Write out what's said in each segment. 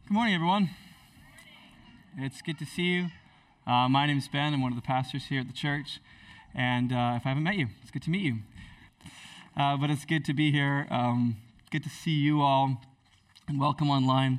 Good morning, everyone. It's good to see you. My name is Ben. I'm one of the pastors here at the church. And if I haven't met you, it's good to meet you. But it's good to be here. Good to see you all. And welcome online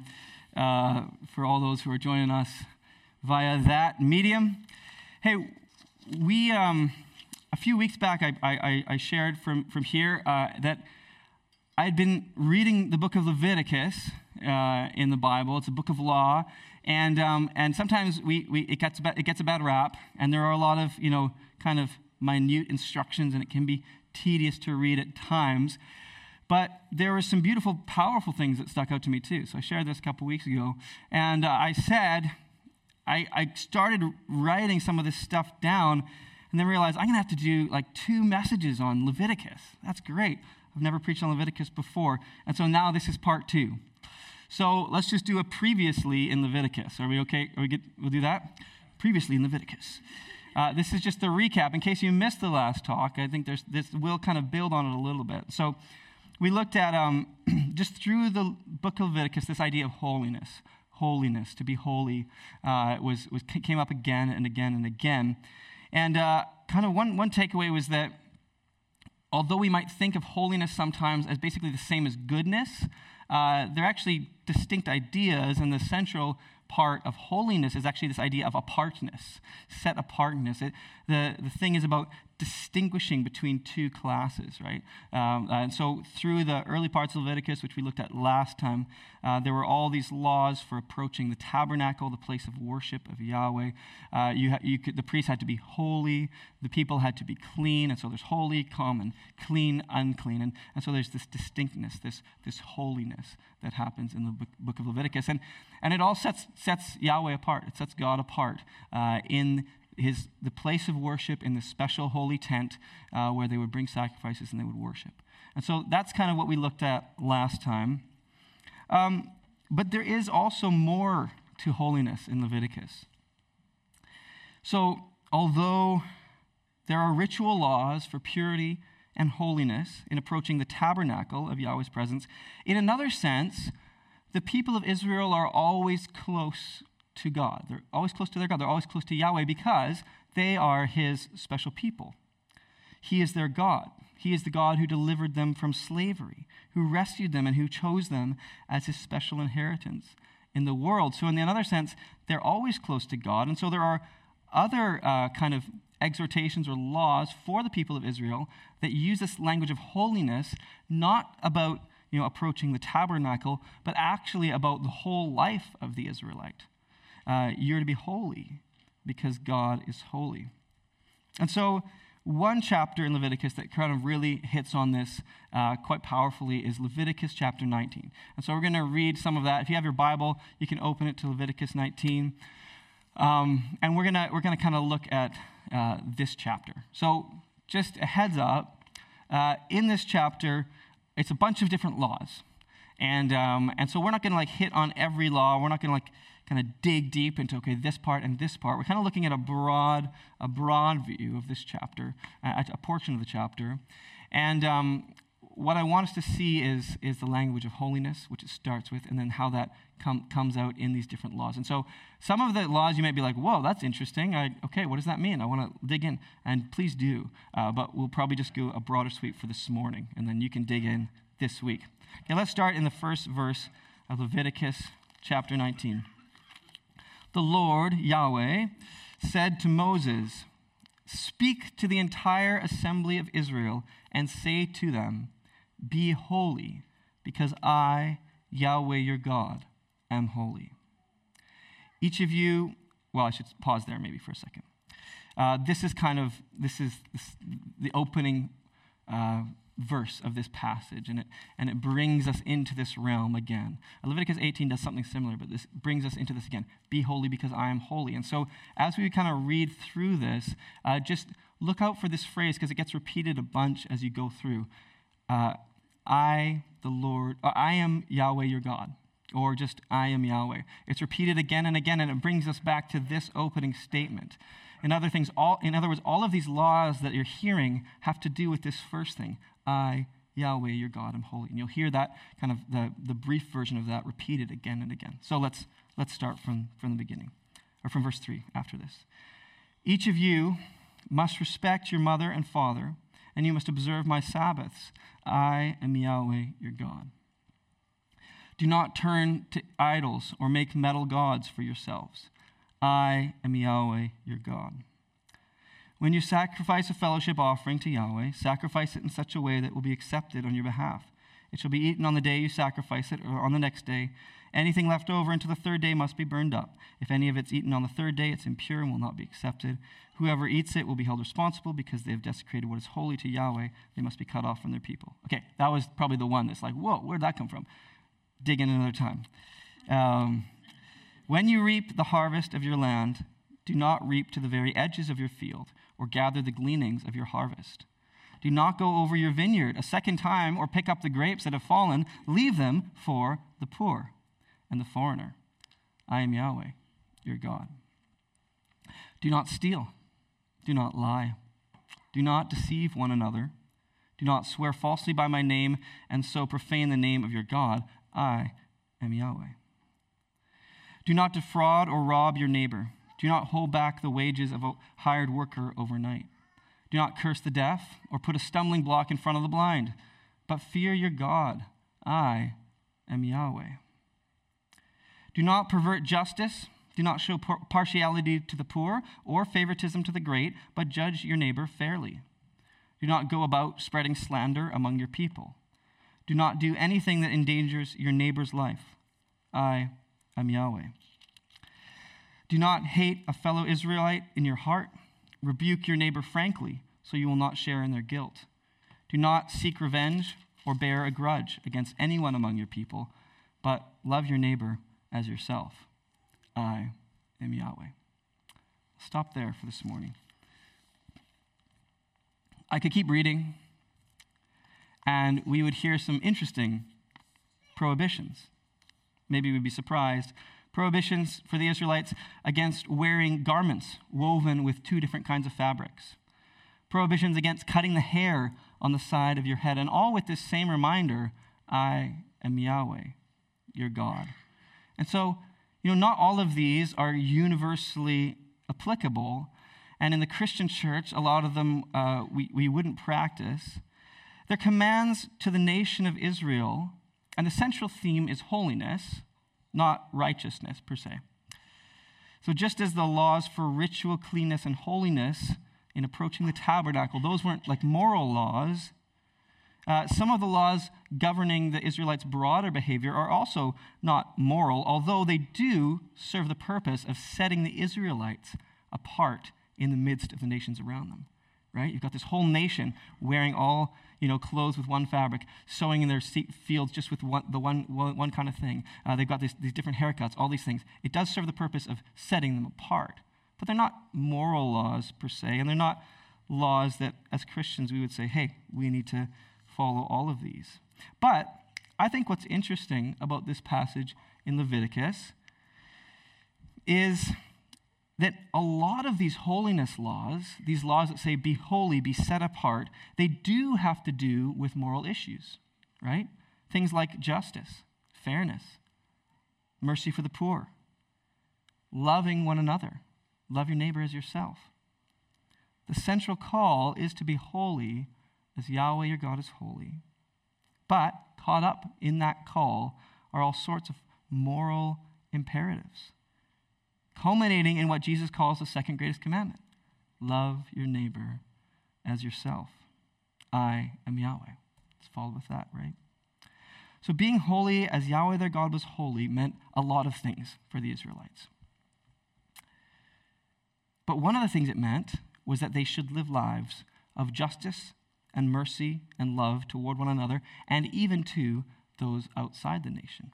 for all those who are joining us via that medium. Hey, we a few weeks back, I shared from here that I had been reading the book of Leviticus in the Bible. It's a book of law, and sometimes it gets a bad rap, and there are a lot of kind of minute instructions, and it can be tedious to read at times. But there were some beautiful, powerful things that stuck out to me too. So I shared this a couple weeks ago, and I said I started writing some of this stuff down, and then realized I'm gonna have to do like 2 messages on Leviticus. That's great. I've never preached on Leviticus before. And so now this is part 2. So let's just do a previously in Leviticus. Are we okay? We'll do that? Previously in Leviticus. This is just a recap. In case you missed the last talk, I think this will kind of build on it a little bit. So we looked at, just through the book of Leviticus, this idea of holiness. Holiness, to be holy, came up again and again and again. And kind of one takeaway was that although we might think of holiness sometimes as basically the same as goodness, they're actually distinct ideas, and the central part of holiness is actually this idea of apartness, set apartness. The thing is about distinguishing between 2 classes, right? And so through the early parts of Leviticus, which we looked at last time, there were all these laws for approaching the tabernacle, the place of worship of Yahweh. The priest had to be holy, the people had to be clean, and so there's holy, common, clean, unclean, and so there's this distinctness, this holiness that happens in the book of Leviticus, and it all sets Yahweh apart. It sets God apart in the place of worship, in the special holy tent where they would bring sacrifices and they would worship. And so that's kind of what we looked at last time. But there is also more to holiness in Leviticus. So although there are ritual laws for purity and holiness in approaching the tabernacle of Yahweh's presence, in another sense, the people of Israel are always close to God. They're always close to their God. They're always close to Yahweh because they are his special people. He is their God. He is the God who delivered them from slavery, who rescued them, and who chose them as his special inheritance in the world. So in another sense, they're always close to God. And so there are other kind of exhortations or laws for the people of Israel that use this language of holiness, not about approaching the tabernacle, but actually about the whole life of the Israelite. You're to be holy because God is holy. And so one chapter in Leviticus that kind of really hits on this quite powerfully is Leviticus chapter 19. And so we're going to read some of that. If you have your Bible, you can open it to Leviticus 19. And we're gonna kind of look at this chapter. So just a heads up, in this chapter, it's a bunch of different laws. And so we're not going to hit on every law. We're not going to kind of dig deep into, this part and this part. We're kind of looking at a broad view of this chapter, a portion of the chapter. And what I want us to see is the language of holiness, which it starts with, and then how that comes out in these different laws. And so some of the laws you might be like, whoa, that's interesting. What does that mean? I want to dig in. And please do. But we'll probably just go a broader sweep for this morning, and then you can dig in this week. Okay, let's start in the first verse of Leviticus chapter 19. The Lord, Yahweh, said to Moses, "Speak to the entire assembly of Israel and say to them, 'Be holy, because I, Yahweh your God, am holy.'" Each of you, I should pause there maybe for a second. This is the opening verse of this passage, and it brings us into this realm again. Leviticus 18 does something similar, but this brings us into this again. Be holy because I am holy. And so as we kind of read through this, just look out for this phrase because it gets repeated a bunch as you go through. I am Yahweh your God, or just I am Yahweh. It's repeated again and again, and it brings us back to this opening statement. In other words, all of these laws that you're hearing have to do with this first thing. I, Yahweh, your God, am holy. And you'll hear that kind of the brief version of that repeated again and again. So let's start from the beginning, or from verse 3 after this. Each of you must respect your mother and father, and you must observe my Sabbaths. I am Yahweh, your God. Do not turn to idols or make metal gods for yourselves. I am Yahweh, your God. When you sacrifice a fellowship offering to Yahweh, sacrifice it in such a way that it will be accepted on your behalf. It shall be eaten on the day you sacrifice it, or on the next day. Anything left over until the third day must be burned up. If any of it's eaten on the third day, it's impure and will not be accepted. Whoever eats it will be held responsible because they have desecrated what is holy to Yahweh. They must be cut off from their people. Okay, that was probably the one that's like, whoa, where'd that come from? Dig in another time. When you reap the harvest of your land, do not reap to the very edges of your field or gather the gleanings of your harvest. Do not go over your vineyard a second time or pick up the grapes that have fallen. Leave them for the poor and the foreigner. I am Yahweh, your God. Do not steal. Do not lie. Do not deceive one another. Do not swear falsely by my name and so profane the name of your God. I am Yahweh. Do not defraud or rob your neighbor. Do not hold back the wages of a hired worker overnight. Do not curse the deaf or put a stumbling block in front of the blind, but fear your God. I am Yahweh. Do not pervert justice. Do not show partiality to the poor or favoritism to the great, but judge your neighbor fairly. Do not go about spreading slander among your people. Do not do anything that endangers your neighbor's life. I am Yahweh. Do not hate a fellow Israelite in your heart. Rebuke your neighbor frankly, so you will not share in their guilt. Do not seek revenge or bear a grudge against anyone among your people, but love your neighbor as yourself. I am Yahweh. Stop there for this morning. I could keep reading, and we would hear some interesting prohibitions. Maybe we'd be surprised. Prohibitions for the Israelites against wearing garments woven with two different kinds of fabrics. Prohibitions against cutting the hair on the side of your head, and all with this same reminder, I am Yahweh, your God. And so, not all of these are universally applicable, and in the Christian church, a lot of them we wouldn't practice. They're commands to the nation of Israel, and the central theme is holiness, not righteousness per se. So just as the laws for ritual cleanness and holiness in approaching the tabernacle, those weren't like moral laws, some of the laws governing the Israelites' broader behavior are also not moral, although they do serve the purpose of setting the Israelites apart in the midst of the nations around them, right? You've got this whole nation wearing all, clothes with one fabric, sowing in their fields just with one kind of thing. They've got these different haircuts, all these things. It does serve the purpose of setting them apart, but they're not moral laws per se, and they're not laws that as Christians we would say, hey, we need to follow all of these. But I think what's interesting about this passage in Leviticus is that a lot of these holiness laws, these laws that say be holy, be set apart, they do have to do with moral issues, right? Things like justice, fairness, mercy for the poor, loving one another, love your neighbor as yourself. The central call is to be holy as Yahweh your God is holy. But caught up in that call are all sorts of moral imperatives, culminating in what Jesus calls the second greatest commandment. Love your neighbor as yourself. I am Yahweh. Let's follow with that, right? So being holy as Yahweh their God was holy meant a lot of things for the Israelites. But one of the things it meant was that they should live lives of justice and mercy and love toward one another, and even to those outside the nation.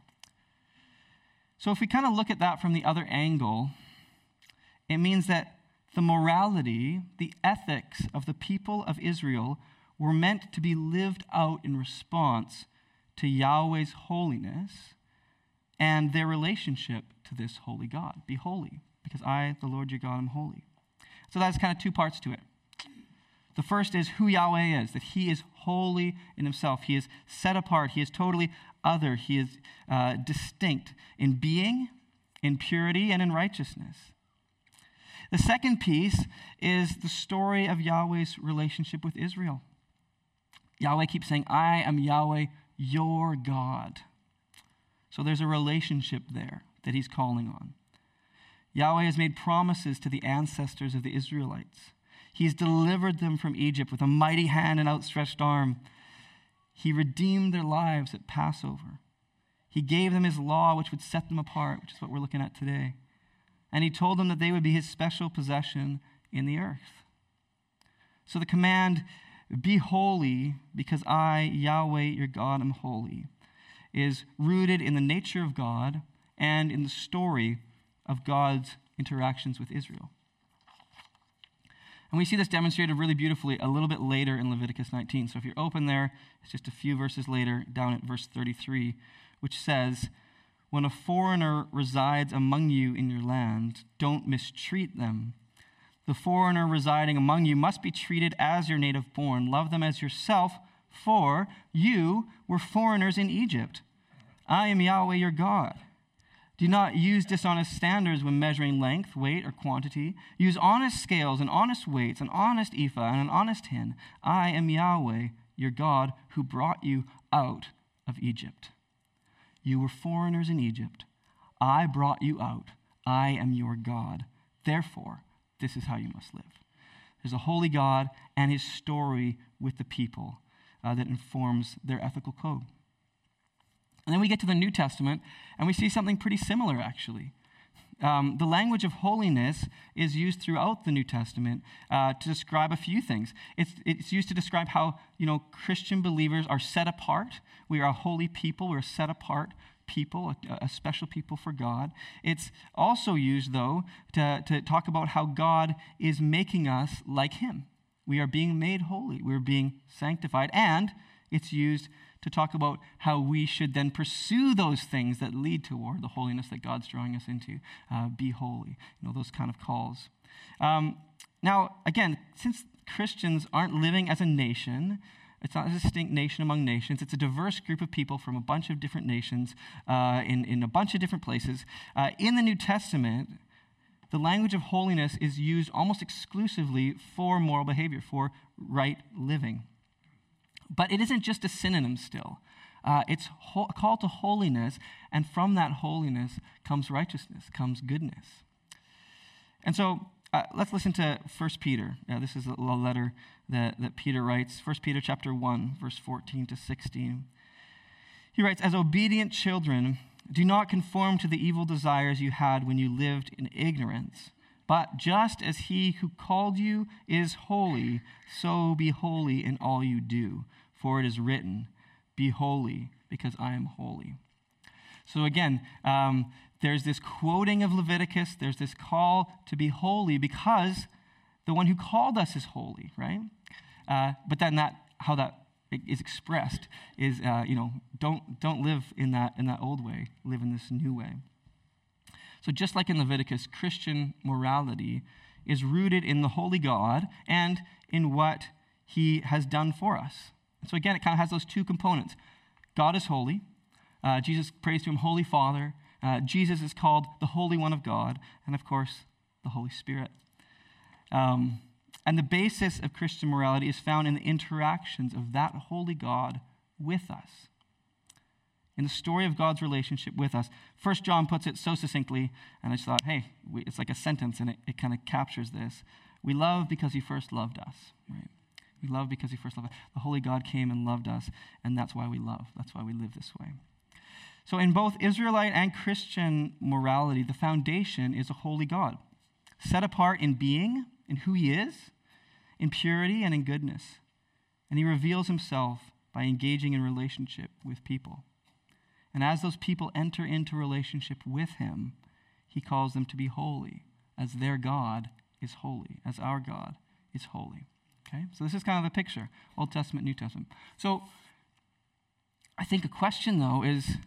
So if we kind of look at that from the other angle, it means that the morality, the ethics of the people of Israel were meant to be lived out in response to Yahweh's holiness and their relationship to this holy God. Be holy, because I, the Lord your God, am holy. So that's kind of two parts to it. The first is who Yahweh is, that he is holy in himself. He is set apart. He is totally other. He is distinct in being, in purity, and in righteousness. The second piece is the story of Yahweh's relationship with Israel. Yahweh keeps saying, I am Yahweh, your God. So there's a relationship there that he's calling on. Yahweh has made promises to the ancestors of the Israelites. He's delivered them from Egypt with a mighty hand and outstretched arm. He redeemed their lives at Passover. He gave them his law, which would set them apart, which is what we're looking at today. And he told them that they would be his special possession in the earth. So the command, be holy because I, Yahweh, your God, am holy, is rooted in the nature of God and in the story of God's interactions with Israel. And we see this demonstrated really beautifully a little bit later in Leviticus 19. So if you're open there, it's just a few verses later, down at verse 33, which says, when a foreigner resides among you in your land, don't mistreat them. The foreigner residing among you must be treated as your native born. Love them as yourself, for you were foreigners in Egypt. I am Yahweh your God. Do not use dishonest standards when measuring length, weight, or quantity. Use honest scales and honest weights, an honest ephah and an honest hin. I am Yahweh, your God, who brought you out of Egypt. You were foreigners in Egypt. I brought you out. I am your God. Therefore, this is how you must live. There's a holy God and his story with the people that informs their ethical code. And then we get to the New Testament, and we see something pretty similar, actually. The language of holiness is used throughout the New Testament to describe a few things. It's used to describe how, Christian believers are set apart. We are a holy people. We're a set apart people, a special people for God. It's also used, though, to talk about how God is making us like him. We are being made holy. We're being sanctified. And it's used to talk about how we should then pursue those things that lead toward the holiness that God's drawing us into. Be holy, those kind of calls. Now, again, since Christians aren't living as a nation, it's not a distinct nation among nations. It's a diverse group of people from a bunch of different nations in a bunch of different places. In the New Testament, the language of holiness is used almost exclusively for moral behavior, for right living. But it isn't just a synonym still. It's a call to holiness, and from that holiness comes righteousness, comes goodness. And so let's listen to 1 Peter. This is a letter that Peter writes. 1 Peter chapter 1, verse 14 to 16. He writes, as obedient children, do not conform to the evil desires you had when you lived in ignorance. But just as he who called you is holy, so be holy in all you do. For it is written, be holy because I am holy. So again, there's this quoting of Leviticus. There's this call to be holy because the one who called us is holy, right? But then how that is expressed is, don't live in that old way. Live in this new way. So just like in Leviticus, Christian morality is rooted in the holy God and in what he has done for us. And so again, it kind of has those two components. God is holy. Jesus prays to him, Holy Father. Jesus is called the Holy One of God. And of course, the Holy Spirit. And the basis of Christian morality is found in the interactions of that holy God with us. In the story of God's relationship with us. 1 John puts it so succinctly, and I just thought, it's like a sentence, and it kind of captures this. We love because he first loved us, right? We love because he first loved us. The holy God came and loved us, and that's why we love. That's why we live this way. So in both Israelite and Christian morality, the foundation is a holy God, set apart in being, in who he is, in purity and in goodness. And he reveals himself by engaging in relationship with people. And as those people enter into relationship with him, he calls them to be holy, as their God is holy, as our God is holy. Okay? So this is kind of the picture, Old Testament, New Testament. So I think a question, though,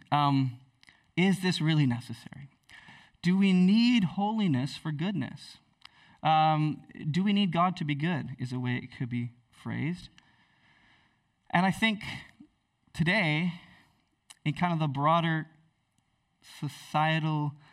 is this really necessary? Do we need holiness for goodness? Do we need God to be good is a way it could be phrased. And I think today, in kind of the broader societal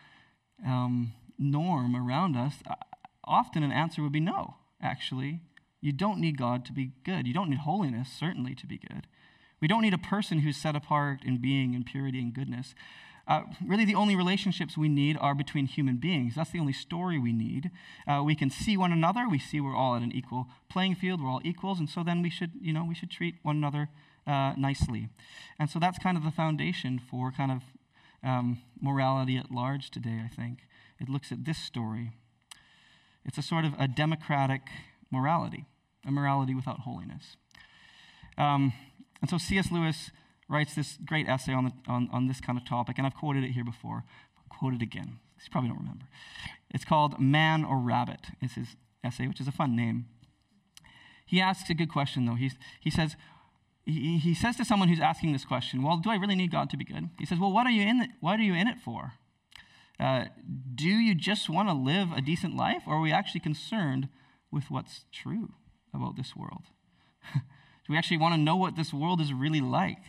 norm around us, often an answer would be no, actually. You don't need God to be good. You don't need holiness, certainly, to be good. We don't need a person who's set apart in being and purity and goodness. Really, the only relationships we need are between human beings. That's the only story we need. We can see one another. We see we're all at an equal playing field. We're all equals, and so then we should treat one another nicely. And so that's kind of the foundation for kind of morality at large today, I think. It looks at this story. It's a sort of a democratic morality, a morality without holiness. And so C.S. Lewis writes this great essay on this kind of topic, and I've quoted it here before. I'll quote it again. You probably don't remember. It's called Man or Rabbit, is his essay, which is a fun name. He asks a good question, though. He says to someone who's asking this question, well, do I really need God to be good? He says, well, what are you in it for? Do you just want to live a decent life, or are we actually concerned with what's true about this world? Do we actually want to know what this world is really like?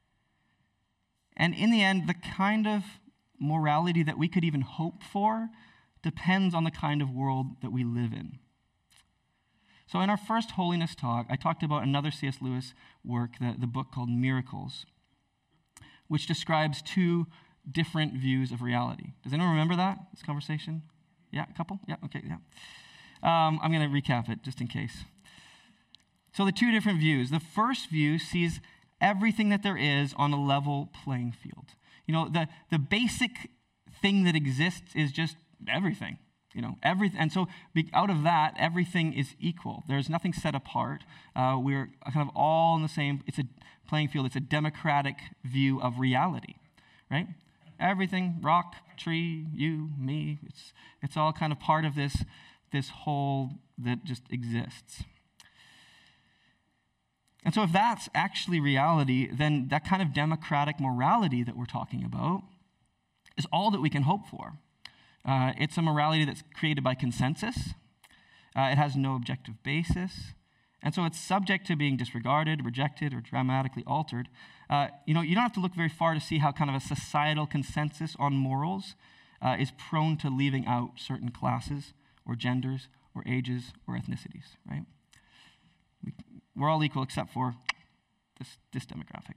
And in the end, the kind of morality that we could even hope for depends on the kind of world that we live in. So in our first holiness talk, I talked about another C.S. Lewis work, the book called Miracles, which describes two different views of reality. Does anyone remember this conversation? Yeah, a couple? Yeah, okay, yeah. I'm going to recap it just in case. So the two different views. The first view sees everything that there is on a level playing field. The basic thing that exists is just everything. Everything. And so out of that, everything is equal. There's nothing set apart. We're kind of all in the same, it's a playing field. It's a democratic view of reality, right? Everything, rock, tree, you, me, it's all kind of part of this whole that just exists. And so if that's actually reality, then that kind of democratic morality that we're talking about is all that we can hope for. It's a morality that's created by consensus. It has no objective basis. And so it's subject to being disregarded, rejected, or dramatically altered. You don't have to look very far to see how kind of a societal consensus on morals is prone to leaving out certain classes or genders or ages or ethnicities, right? We're all equal except for this demographic.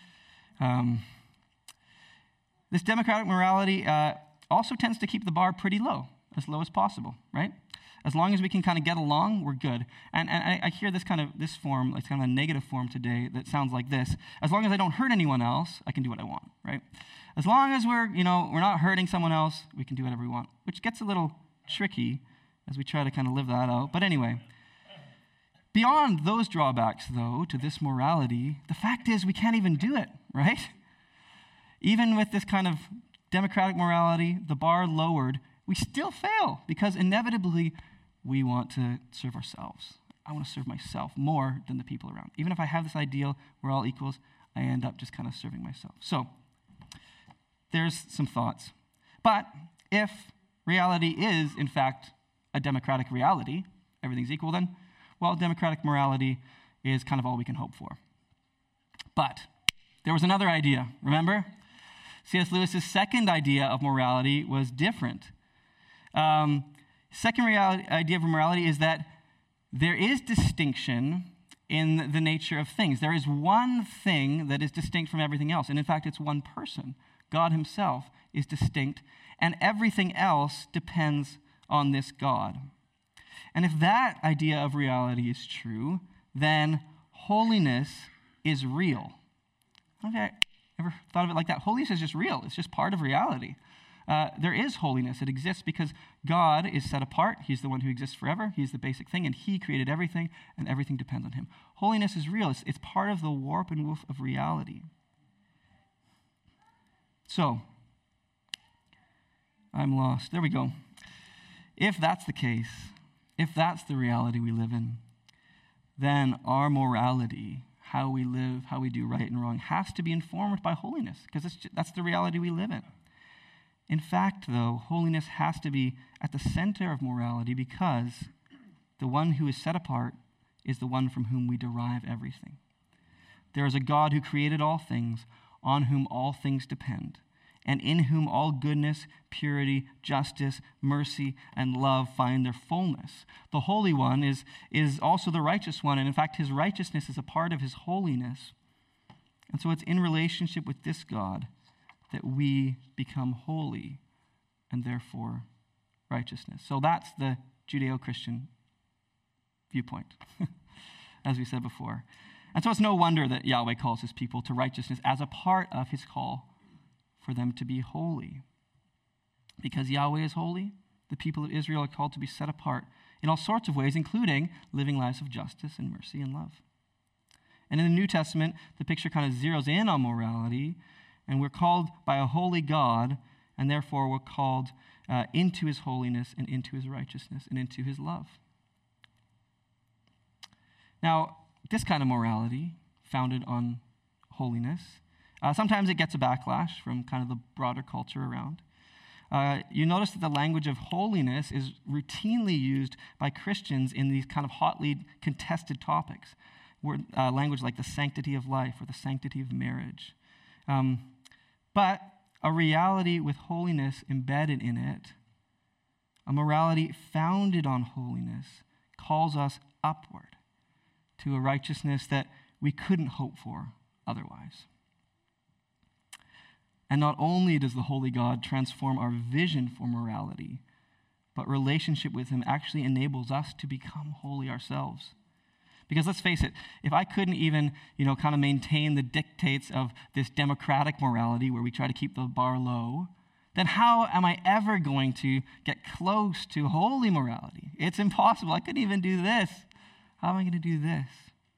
This democratic morality also tends to keep the bar pretty low as possible, right? As long as we can kind of get along, we're good. And I hear this form, it's kind of a negative form today that sounds like this. As long as I don't hurt anyone else, I can do what I want, right? As long as we're not hurting someone else, we can do whatever we want, which gets a little tricky as we try to kind of live that out. But anyway, beyond those drawbacks, though, to this morality, the fact is we can't even do it, right? Even with this kind of democratic morality, the bar lowered, we still fail because inevitably we want to serve ourselves. I want to serve myself more than the people around. Even if I have this ideal, we're all equals, I end up just kind of serving myself. So there's some thoughts. But if reality is, in fact, a democratic reality, everything's equal then, well, democratic morality is kind of all we can hope for. But there was another idea, remember? C.S. Lewis's second idea of morality was different. Second idea of morality is that there is distinction in the nature of things. There is one thing that is distinct from everything else, and in fact, it's one person. God himself is distinct, and everything else depends on this God. And if that idea of reality is true, then holiness is real. Okay, ever thought of it like that? Holiness is just real. It's just part of reality. There is holiness. It exists because God is set apart. He's the one who exists forever. He's the basic thing, and he created everything, and everything depends on him. Holiness is real. It's part of the warp and woof of reality. So, I'm lost. There we go. If that's the case, if that's the reality we live in, then our morality, how we live, how we do right and wrong, has to be informed by holiness, because that's the reality we live in. In fact, though, holiness has to be at the center of morality because the one who is set apart is the one from whom we derive everything. There is a God who created all things, on whom all things depend, and in whom all goodness, purity, justice, mercy, and love find their fullness. The Holy One is also the righteous one, and in fact, his righteousness is a part of his holiness. And so it's in relationship with this God that we become holy and therefore righteousness. So that's the Judeo-Christian viewpoint, as we said before. And so it's no wonder that Yahweh calls his people to righteousness as a part of his call for them to be holy. Because Yahweh is holy, the people of Israel are called to be set apart in all sorts of ways, including living lives of justice and mercy and love. And in the New Testament, the picture kind of zeroes in on morality, and we're called by a holy God, and therefore we're called into his holiness and into his righteousness and into his love. Now, this kind of morality, founded on holiness, sometimes it gets a backlash from kind of the broader culture around. You notice that the language of holiness is routinely used by Christians in these kind of hotly contested topics. Language like the sanctity of life or the sanctity of marriage. But a reality with holiness embedded in it, a morality founded on holiness, calls us upward to a righteousness that we couldn't hope for otherwise. And not only does the holy God transform our vision for morality, but relationship with him actually enables us to become holy ourselves. Because let's face it, if I couldn't even, kind of maintain the dictates of this democratic morality where we try to keep the bar low, then how am I ever going to get close to holy morality? It's impossible. I couldn't even do this. How am I going to do this?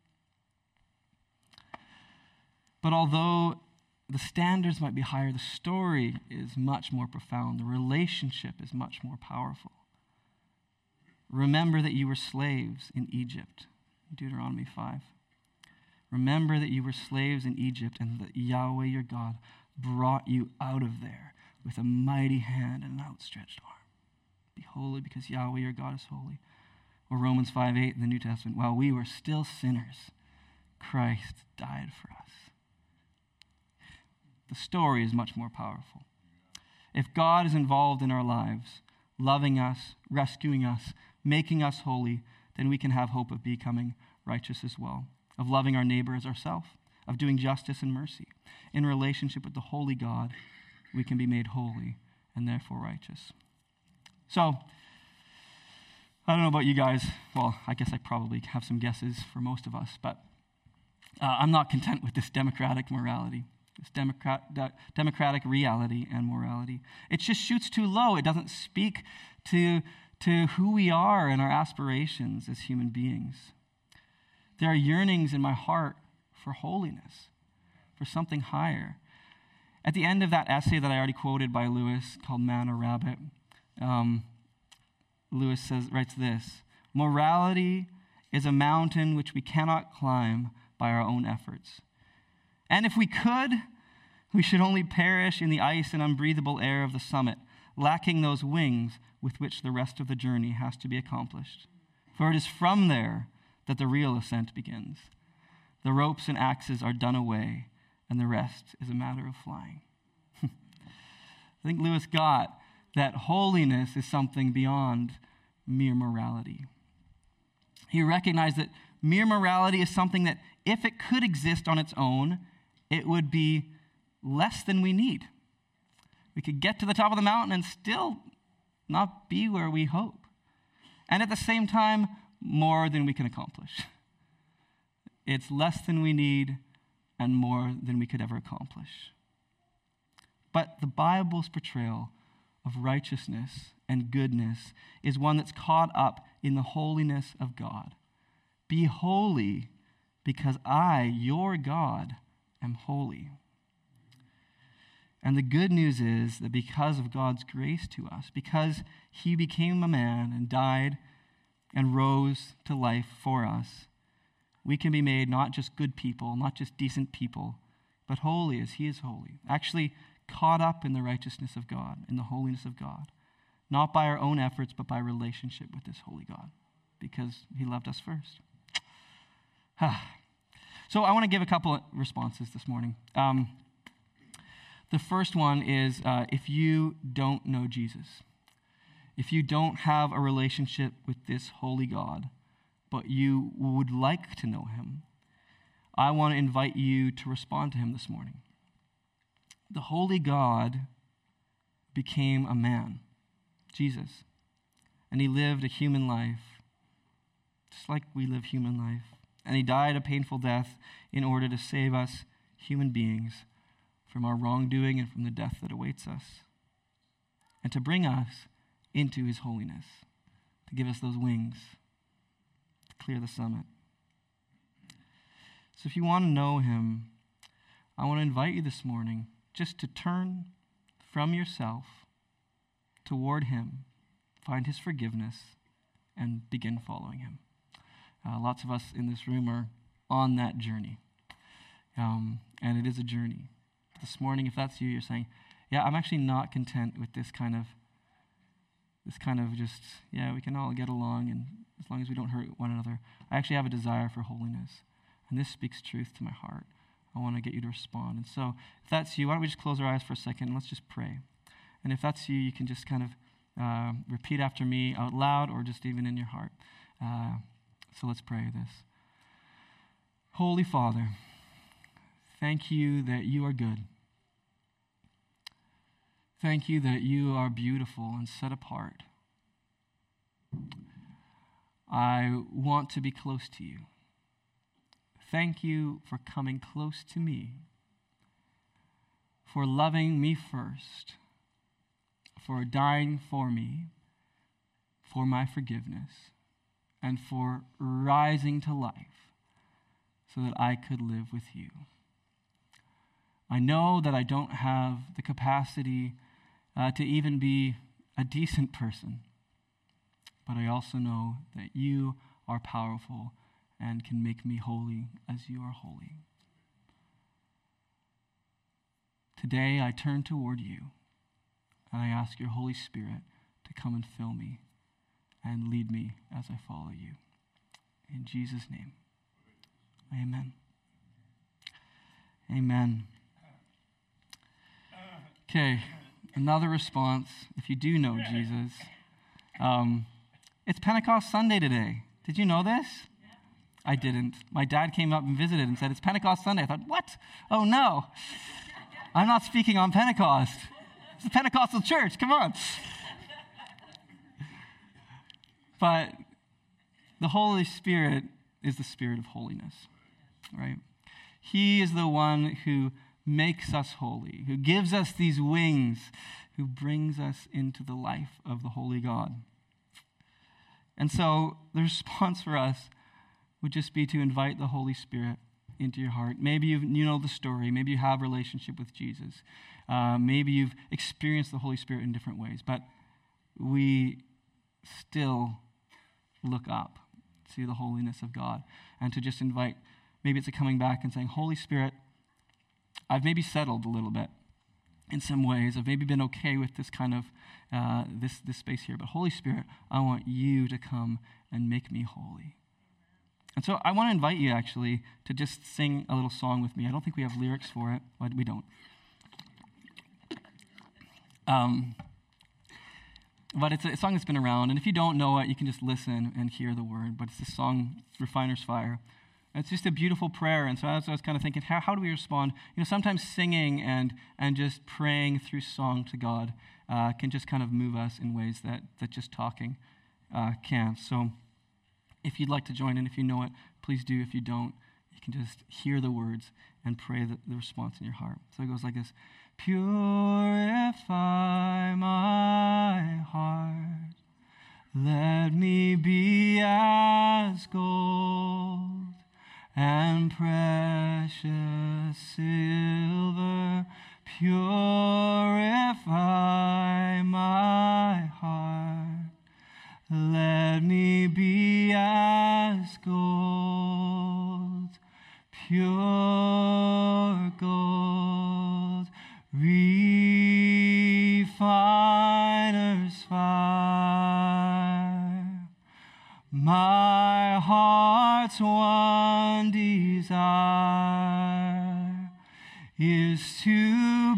But although the standards might be higher, the story is much more profound. The relationship is much more powerful. Remember that you were slaves in Egypt. Deuteronomy 5. Remember that you were slaves in Egypt and that Yahweh your God brought you out of there with a mighty hand and an outstretched arm. Be holy because Yahweh your God is holy. Or Romans 5:8 in the New Testament, while we were still sinners, Christ died for us. The story is much more powerful. If God is involved in our lives, loving us, rescuing us, making us holy, then we can have hope of becoming righteous as well, of loving our neighbor as ourselves, of doing justice and mercy. In relationship with the holy God, we can be made holy and therefore righteous. So, I don't know about you guys. Well, I guess I probably have some guesses for most of us, but I'm not content with this democratic morality, this democratic reality and morality. It just shoots too low. It doesn't speak to who we are and our aspirations as human beings. There are yearnings in my heart for holiness, for something higher. At the end of that essay that I already quoted by Lewis called Man or Rabbit, Lewis writes this: morality is a mountain which we cannot climb by our own efforts. And if we could, we should only perish in the ice and unbreathable air of the summit, lacking those wings with which the rest of the journey has to be accomplished. For it is from there that the real ascent begins. The ropes and axes are done away, and the rest is a matter of flying. I think Lewis got that holiness is something beyond mere morality. He recognized that mere morality is something that, if it could exist on its own, it would be less than we need. We could get to the top of the mountain and still not be where we hope. And at the same time, more than we can accomplish. It's less than we need and more than we could ever accomplish. But the Bible's portrayal of righteousness and goodness is one that's caught up in the holiness of God. Be holy because I, your God, am holy. And the good news is that because of God's grace to us, because he became a man and died and rose to life for us, we can be made not just good people, not just decent people, but holy as he is holy. Actually caught up in the righteousness of God, in the holiness of God. Not by our own efforts, but by relationship with this holy God, because he loved us first. So I want to give a couple of responses this morning. The first one is if you don't know Jesus, if you don't have a relationship with this holy God, but you would like to know him, I want to invite you to respond to him this morning. The holy God became a man, Jesus, and he lived a human life, just like we live human life. And he died a painful death in order to save us human beings from our wrongdoing and from the death that awaits us, and to bring us into his holiness, to give us those wings to clear the summit. So if you want to know him, I want to invite you this morning just to turn from yourself toward him, find his forgiveness, and begin following him. Lots of us in this room are on that journey, and it is a journey. This morning, if that's you, you're saying, yeah, I'm actually not content with this kind of just, yeah, we can all get along, and as long as we don't hurt one another. I actually have a desire for holiness, and this speaks truth to my heart. I want to get you to respond. And so if that's you, why don't we just close our eyes for a second, and let's just pray. And if that's you, you can just kind of repeat after me out loud or just even in your heart. So let's pray this. Holy Father, thank you that you are good. Thank you that you are beautiful and set apart. I want to be close to you. Thank you for coming close to me, for loving me first, for dying for me, for my forgiveness, and for rising to life so that I could live with you. I know that I don't have the capacity to even be a decent person, but I also know that you are powerful and can make me holy as you are holy. Today I turn toward you, and I ask your Holy Spirit to come and fill me and lead me as I follow you. In Jesus' name, amen. Amen. Okay, another response. If you do know Jesus, it's Pentecost Sunday today. Did you know this? I didn't. My dad came up and visited and said, it's Pentecost Sunday. I thought, what? Oh, no. I'm not speaking on Pentecost. It's a Pentecostal church. Come on. But the Holy Spirit is the Spirit of holiness, right? He is the one who makes us holy, who gives us these wings, who brings us into the life of the Holy God. And so the response for us would just be to invite the Holy Spirit into your heart. Maybe you know the story. Maybe you have a relationship with Jesus. Maybe you've experienced the Holy Spirit in different ways. But we still look up to the holiness of God and to just invite, maybe it's a coming back and saying, Holy Spirit, I've maybe settled a little bit in some ways. I've maybe been okay with this kind of, this space here. But Holy Spirit, I want you to come and make me holy. And so I want to invite you actually to just sing a little song with me. I don't think we have lyrics for it, but we don't. But it's a song that's been around, and if you don't know it, you can just listen and hear the word. But it's the song, Refiner's Fire. And it's just a beautiful prayer, and so I was kind of thinking, how do we respond? You know, sometimes singing and just praying through song to God can just kind of move us in ways that just talking can't. So if you'd like to join in, if you know it, please do. If you don't, you can just hear the words and pray the response in your heart. So it goes like this. Purify my heart, let me be as gold and precious silver. Purify my heart, let me be as gold, pure gold, refiner's fire. My heart's one is to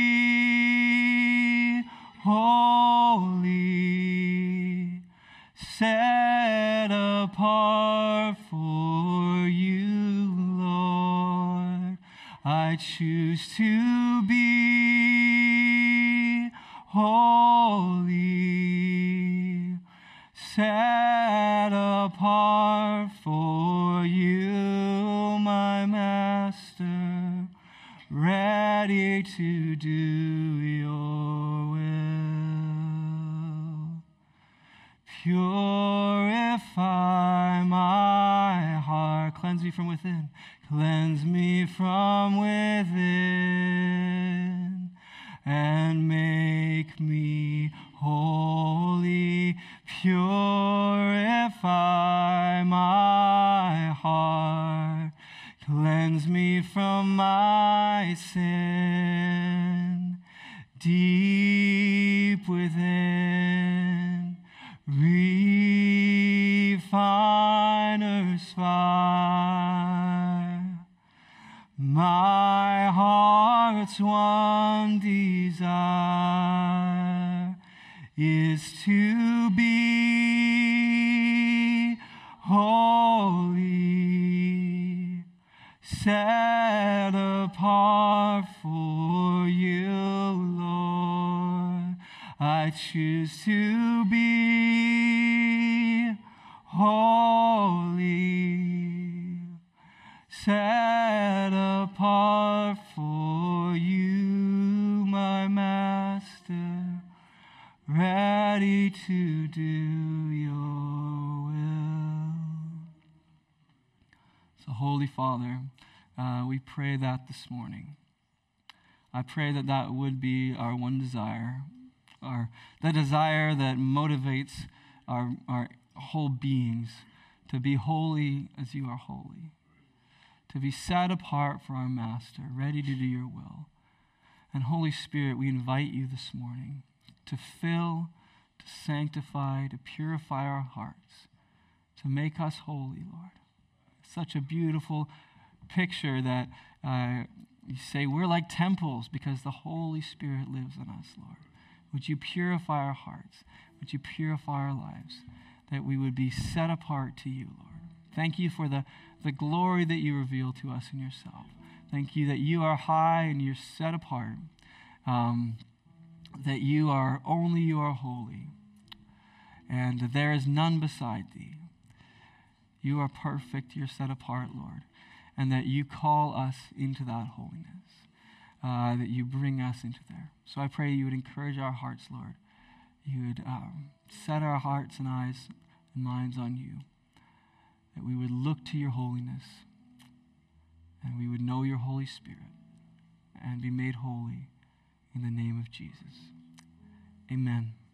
be holy, set apart for you, Lord. I choose to be holy, set apart for you, my Master, ready to do your will. Purify my heart, cleanse me from within, cleanse me from within, and make me holy. Purify my heart, cleanse me from my sin, deep within, refiner's fire. My heart's one desire is to be holy, set apart for you, Lord. I choose to be holy, set apart for you, my Master, ready to do your will. So, Holy Father, we pray that this morning. I pray that that would be our one desire, the desire that motivates our whole beings to be holy as you are holy, to be set apart for our Master, ready to do your will. And Holy Spirit, we invite you this morning to fill, to sanctify, to purify our hearts, to make us holy, Lord. Such a beautiful picture that you say we're like temples because the Holy Spirit lives in us, Lord. Would you purify our hearts? Would you purify our lives? That we would be set apart to you, Lord. Thank you for the glory that you reveal to us in yourself. Thank you that you are high and you're set apart. That you are holy. And that there is none beside thee. You are perfect, you're set apart, Lord. And that you call us into that holiness. That you bring us into there. So I pray you would encourage our hearts, Lord. You would set our hearts and eyes and minds on you. That we would look to your holiness. And we would know your Holy Spirit. And be made holy in the name of Jesus. Amen.